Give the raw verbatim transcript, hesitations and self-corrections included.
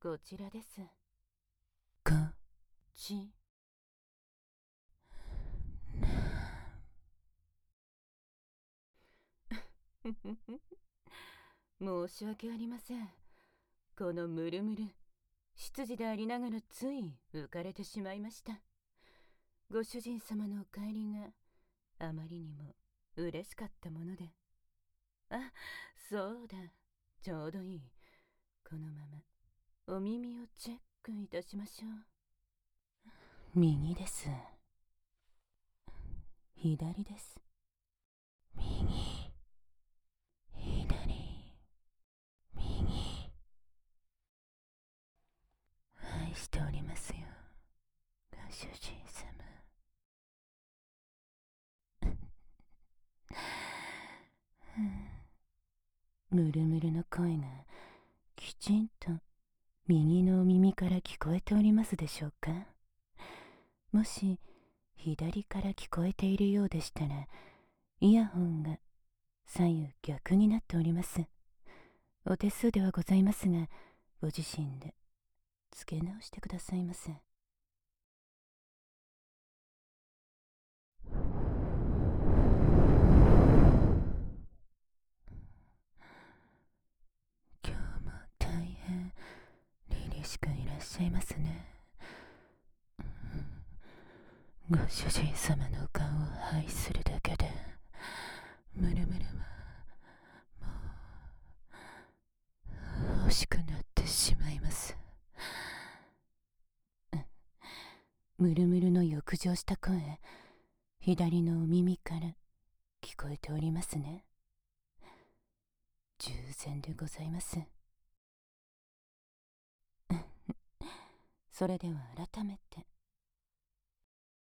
こちらです。 こち申し訳ありません。このムルムル、執事でありながらつい浮かれてしまいました。ご主人様のお帰りがあまりにも嬉しかったもので。あ、そうだ、ちょうどいい。このままお耳をチェックいたしましょう。 右です。 左です。 右、左、右。愛しておりますよ、ご主人様。ムルムルの声がきちんと右のお耳から聞こえておりますでしょうか。もし左から聞こえているようでしたら、イヤホンが左右逆になっております。お手数ではございますが、ご自身で付け直してくださいませ。今日も大変凛々しくいらっしゃいますね。ご主人様の顔を拝するだけでムルムルはもう欲しくなってしまいます。ムルムルの欲情した声、左のお耳から聞こえておりますね。従前でございます。それでは改めて